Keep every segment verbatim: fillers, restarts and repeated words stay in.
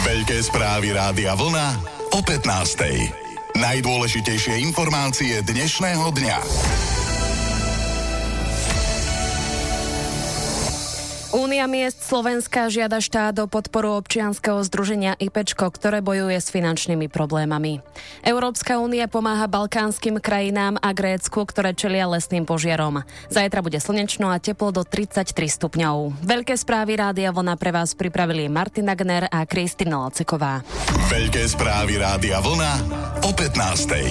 Veľké správy Rádia Vlna o pätnástej. Najdôležitejšie informácie dnešného dňa. Únia miest Slovenska žiada štát o podporu občianskeho združenia IPčko, ktoré bojuje s finančnými problémami. Európska únia pomáha balkánskym krajinám a Grécku, ktoré čelia lesným požiarom. Zajtra bude slnečno a teplo do tridsaťtri stupňov. Veľké správy Rádia Vlna pre vás pripravili Martina Gner a Kristina Laceková. Veľké správy Rádia Vlna o pätnástej.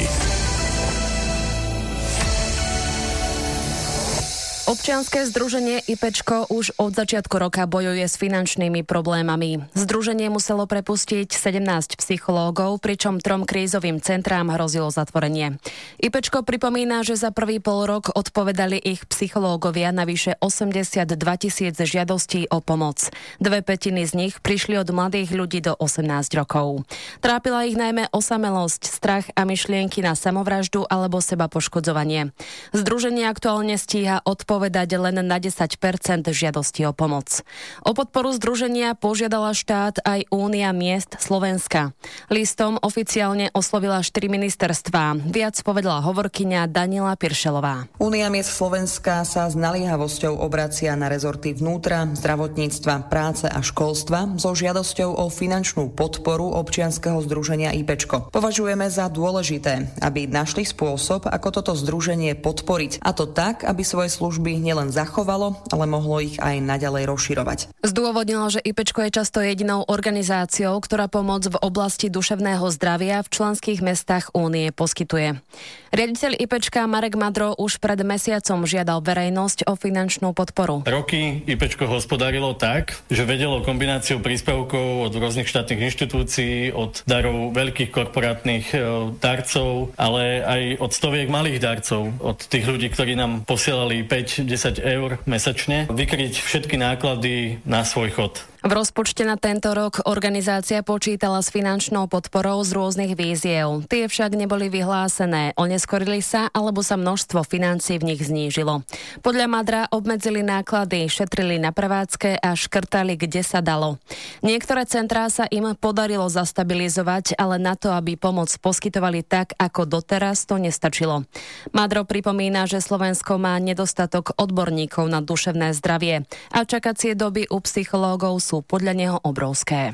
Občianske združenie IPčko už od začiatku roka bojuje s finančnými problémami. Združenie muselo prepustiť sedemnásť psychológov, pričom trom krízovým centrám hrozilo zatvorenie. IPčko pripomína, že za prvý pol rok odpovedali ich psychológovia na vyše osemdesiatdva tisíc žiadostí o pomoc. Dve pätiny z nich prišli od mladých ľudí do osemnásť rokov. Trápila ich najmä osamelosť, strach a myšlienky na samovraždu alebo seba poškodzovanie. Združenie aktuálne stíha odpovedať povedať len na desať percent žiadosti o pomoc. O podporu združenia požiadala štát aj Únia miest Slovenska. Listom oficiálne oslovila štyri ministerstvá. Viac povedala hovorkyňa Daniela Piršelová. Únia miest Slovenska sa s naliehavosťou obracia na rezorty vnútra, zdravotníctva, práce a školstva so žiadosťou o finančnú podporu občianskeho združenia IPčko. Považujeme za dôležité, aby našli spôsob, ako toto združenie podporiť, a to tak, aby svoje služby nielen zachovalo, ale mohlo ich aj naďalej rozširovať. Zdôvodnila, že IPčko je často jedinou organizáciou, ktorá pomoc v oblasti duševného zdravia v členských mestách Únie poskytuje. Riaditeľ IPčka Marek Madro už pred mesiacom žiadal verejnosť o finančnú podporu. Roky IPčko hospodárilo tak, že vedelo kombináciu príspevkov od rôznych štátnych inštitúcií, od darov veľkých korporátnych e, darcov, ale aj od stoviek malých darcov, od tých ľudí, ktorí nám posielali päť desať eur mesačne, vykryť všetky náklady na svoj chod. V rozpočte na tento rok organizácia počítala s finančnou podporou z rôznych víziev. Tie však neboli vyhlásené, oneskorili sa alebo sa množstvo financií v nich znížilo. Podľa Madra obmedzili náklady, šetrili na prevádzke a škrtali, kde sa dalo. Niektoré centrá sa im podarilo zastabilizovať, ale na to, aby pomoc poskytovali tak, ako doteraz, to nestačilo. Madro pripomína, že Slovensko má nedostatok odborníkov na duševné zdravie a čakacie doby u psychológov sú podľa neho obrovské.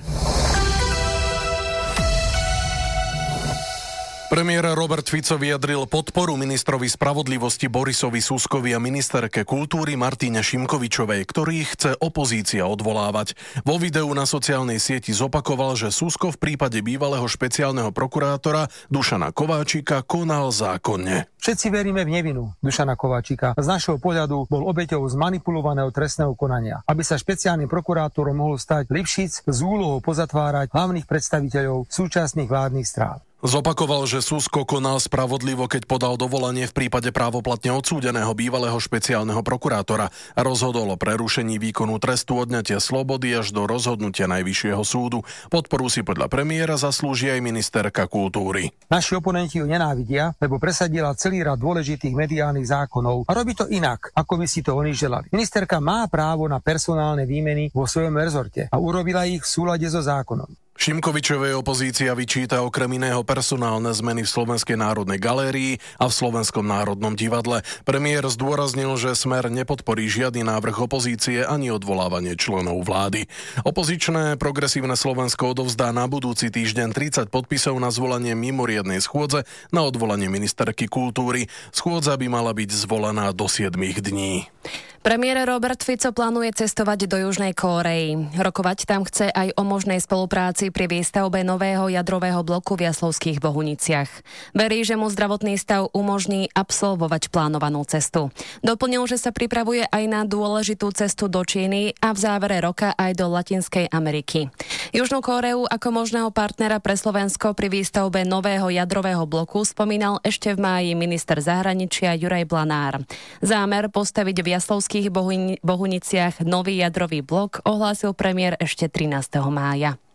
Premiér Robert Fico vyjadril podporu ministrovi spravodlivosti Borisovi Suskovi a ministerke kultúry Martine Šimkovičovej, ktorých chce opozícia odvolávať. Vo videu na sociálnej sieti zopakoval, že Susko v prípade bývalého špeciálneho prokurátora Dušana Kováčika konal zákonne. Všetci veríme v nevinu Dušana Kováčika. Z našho pohľadu bol obeťou zmanipulovaného trestného konania. Aby sa špeciálnym prokurátorom mohol stať Lipšic z úlohou pozatvárať hlavných predstaviteľov súčasných vládnych strán. Zopakoval, že Susko konal spravodlivo, keď podal dovolanie v prípade právoplatne odsúdeného bývalého špeciálneho prokurátora a rozhodol o prerušení výkonu trestu odňatia slobody až do rozhodnutia Najvyššieho súdu. Podporu si podľa premiéra zaslúži aj ministerka kultúry. Naši oponenti ju nenávidia, lebo presadila celý rad dôležitých mediálnych zákonov a robí to inak, ako by si to oni želali. Ministerka má právo na personálne výmeny vo svojom rezorte a urobila ich v súlade so zákonom. Šimkovičovej opozícia vyčíta okrem iného personálne zmeny v Slovenskej národnej galérii a v Slovenskom národnom divadle. Premiér zdôraznil, že Smer nepodporí žiadny návrh opozície ani odvolávanie členov vlády. Opozičné Progresívne Slovensko odovzdá na budúci týždeň tridsať podpisov na zvolanie mimoriadnej schôdze na odvolanie ministerky kultúry. Schôdza by mala byť zvolená do siedmich dní. Premiér Robert Fico plánuje cestovať do Južnej Kórey. Rokovať tam chce aj o možnej spolupráci pri výstavbe nového jadrového bloku v Jaslovských Bohuniciach. Verí, že mu zdravotný stav umožní absolvovať plánovanú cestu. Doplnil, že sa pripravuje aj na dôležitú cestu do Číny a v závere roka aj do Latinskej Ameriky. Južnú Kóreu ako možného partnera pre Slovensko pri výstavbe nového jadrového bloku spomínal ešte v máji minister zahraničia Juraj Blanár. Zámer postaviť v Jaslovských Bohuniciach nový jadrový blok ohlásil premiér ešte trinásteho mája.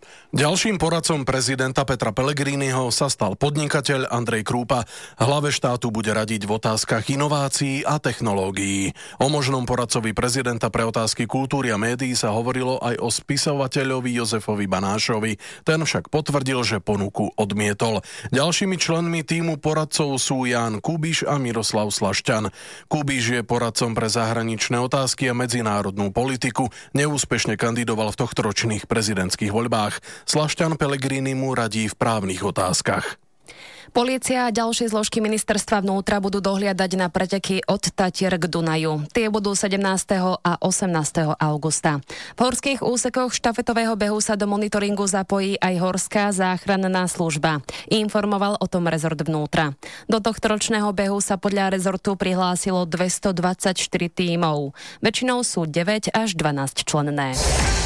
Ďalším poradcom prezidenta Petra Pellegriniho sa stal podnikateľ Andrej Krúpa. Hlave štátu bude radiť v otázkach inovácií a technológií. O možnom poradcovi prezidenta pre otázky kultúry a médií sa hovorilo aj o spisovateľovi Jozefovi Banášovi. Ten však potvrdil, že ponuku odmietol. Ďalšími členmi tímu poradcov sú Ján Kubiš a Miroslav Slašťan. Kubiš je poradcom pre zahraničné otázky a medzinárodnú politiku. Neúspešne kandidoval v tohtoročných prezidentských voľbách. Slašťan Pellegrini mu radí v právnych otázkach. Polícia a ďalšie zložky ministerstva vnútra budú dohliadať na preteky od Tatier k Dunaju. Tie budú sedemnásteho a osemnásteho augusta. V horských úsekoch štafetového behu sa do monitoringu zapojí aj Horská záchranná služba. Informoval o tom rezort vnútra. Do tohto ročného behu sa podľa rezortu prihlásilo dvestodvadsaťštyri tímov. Väčšinou sú deväť až dvanásť členné.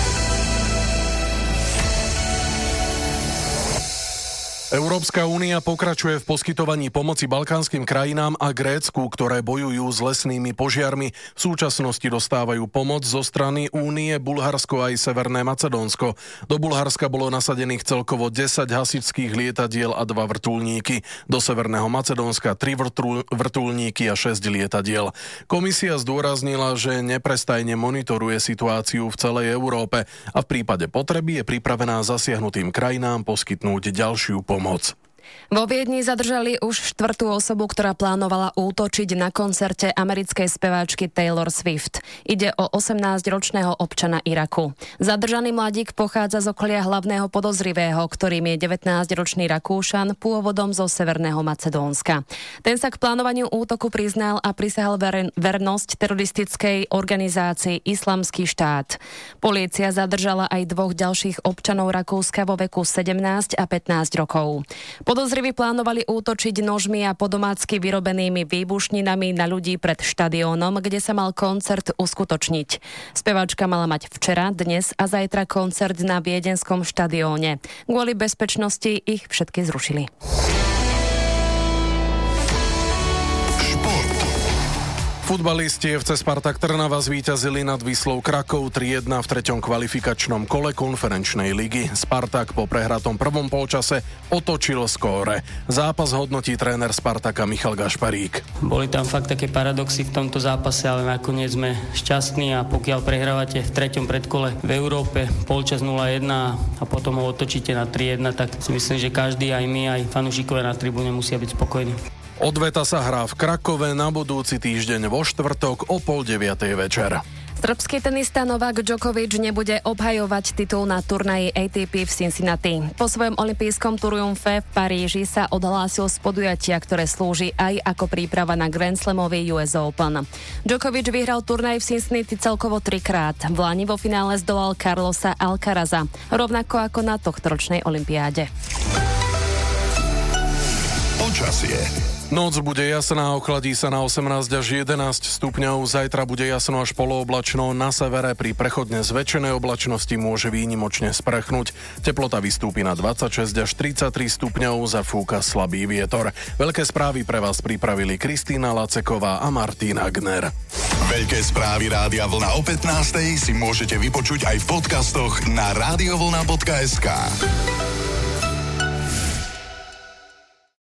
Európska únia pokračuje v poskytovaní pomoci balkánskym krajinám a Grécku, ktoré bojujú s lesnými požiarmi. V súčasnosti dostávajú pomoc zo strany Únie Bulharsko aj Severné Macedónsko. Do Bulharska bolo nasadených celkovo desať hasičských lietadiel a dva vrtuľníky. Do Severného Macedónska tri vrtul, vrtuľníky a šesť lietadiel. Komisia zdôraznila, že neprestajne monitoruje situáciu v celej Európe a v prípade potreby je pripravená zasiahnutým krajinám poskytnúť ďalšiu pomoc. Moc. Vo Viedni zadržali už štvrtú osobu, ktorá plánovala útočiť na koncerte americkej speváčky Taylor Swift. Ide o osemnásťročného občana Iraku. Zadržaný mladík pochádza z okolia hlavného podozrivého, ktorým je devätnásťročný Rakúšan pôvodom zo Severného Macedónska. Ten sa k plánovaniu útoku priznal a prisahal ver- vernosť teroristickej organizácii Islamský štát. Polícia zadržala aj dvoch ďalších občanov Rakúska vo veku sedemnásť a pätnásť rokov. Podozriví plánovali útočiť nožmi a podomácky vyrobenými výbušninami na ľudí pred štadiónom, kde sa mal koncert uskutočniť. Speváčka mala mať včera, dnes a zajtra koncert na viedenskom štadióne. Kvôli bezpečnosti ich všetky zrušili. Futbalisti ef cé Spartak Trnava zvíťazili nad Vyslou Krakov tri jedna v treťom kvalifikačnom kole konferenčnej ligy. Spartak po prehratom prvom polčase otočil skóre. Zápas hodnotí tréner Spartaka Michal Gašparík. Boli tam fakt také paradoxy v tomto zápase, ale nakoniec sme šťastní a pokiaľ prehrávate v treťom predkole v Európe polčas nula jedna a potom ho otočíte na tri jedna, tak si myslím, že každý, aj my, aj fanúšikovia na tribúne musia byť spokojní. Odveta sa hrá v Krakove na budúci týždeň vo štvrtok o pol deviatej večer. Srbský tenista Novák Djokovič nebude obhajovať titul na turnaji á té pé v Cincinnati. Po svojom olympijskom triumfe v Paríži sa odhlásil z podujatia, ktoré slúži aj ako príprava na Grand Slamový ú es Open. Djokovič vyhral turnaj v Cincinnati celkovo trikrát. V lani vo finále zdolal Carlosa Alcaraza, rovnako ako na tohtoročnej olympiáde. Počasie. Noc bude jasná, ochladí sa na osemnásť až jedenásť stupňov, zajtra bude jasno až polooblačno, na severe pri prechodne zväčšenej oblačnosti môže výnimočne sprchnúť. Teplota vystúpi na dvadsaťšesť až tridsaťtri stupňov, zafúka slabý vietor. Veľké správy pre vás pripravili Kristína Laceková a Martin Agner. Veľké správy Rádia Vlna o pätnástej si môžete vypočuť aj v podcastoch na radiovlna bodka es ká.